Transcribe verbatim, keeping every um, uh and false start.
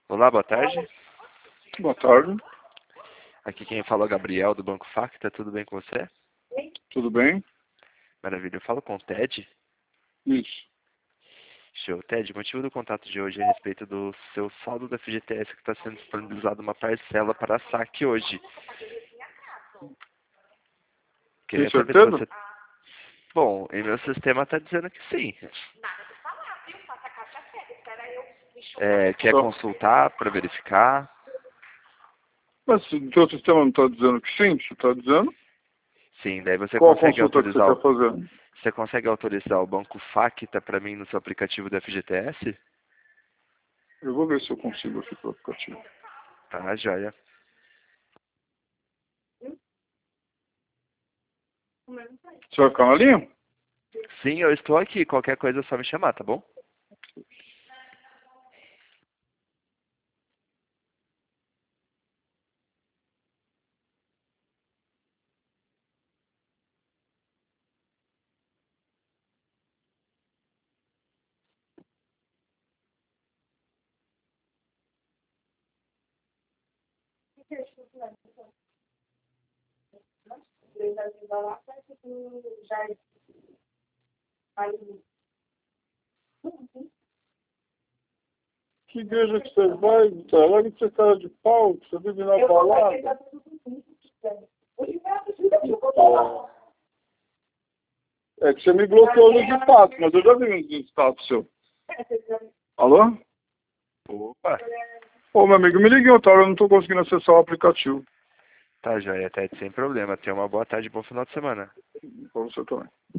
Olá, boa tarde. Boa tarde. Aqui quem fala é o Gabriel, do Banco Facta. Tudo bem com você? Tudo bem? Maravilha. Eu falo com o Ted. Isso. Show. Ted, o motivo do contato de hoje é a respeito do seu saldo da F G T S que está sendo disponibilizado uma parcela para saque hoje. Tem saber certeza? se você... Bom, em meu sistema está dizendo que sim. É, quer Tá. consultar para verificar? Mas se o teu sistema não está dizendo que sim, você está dizendo? Sim, daí você Qual a consegue consulta que você autorizar quer o... fazer? Você consegue autorizar o Banco Facta para mim no seu aplicativo da F G T S? Eu vou ver se eu consigo aqui pelo aplicativo. Tá, joia. Você vai ficar na linha? Sim, eu estou aqui. Qualquer coisa é só me chamar, tá bom? Que igreja que você vai, Vitor? Olha que você cara de pau, que você vive na balada. É que você me bloqueou no status, mas eu já vi um status seu. Alô? Opa! Ô, meu amigo, me ligue em outra hora, eu não estou conseguindo acessar o aplicativo. Tá, joia, Ted, sem problema. Tenha uma boa tarde e bom final de semana. Para você também.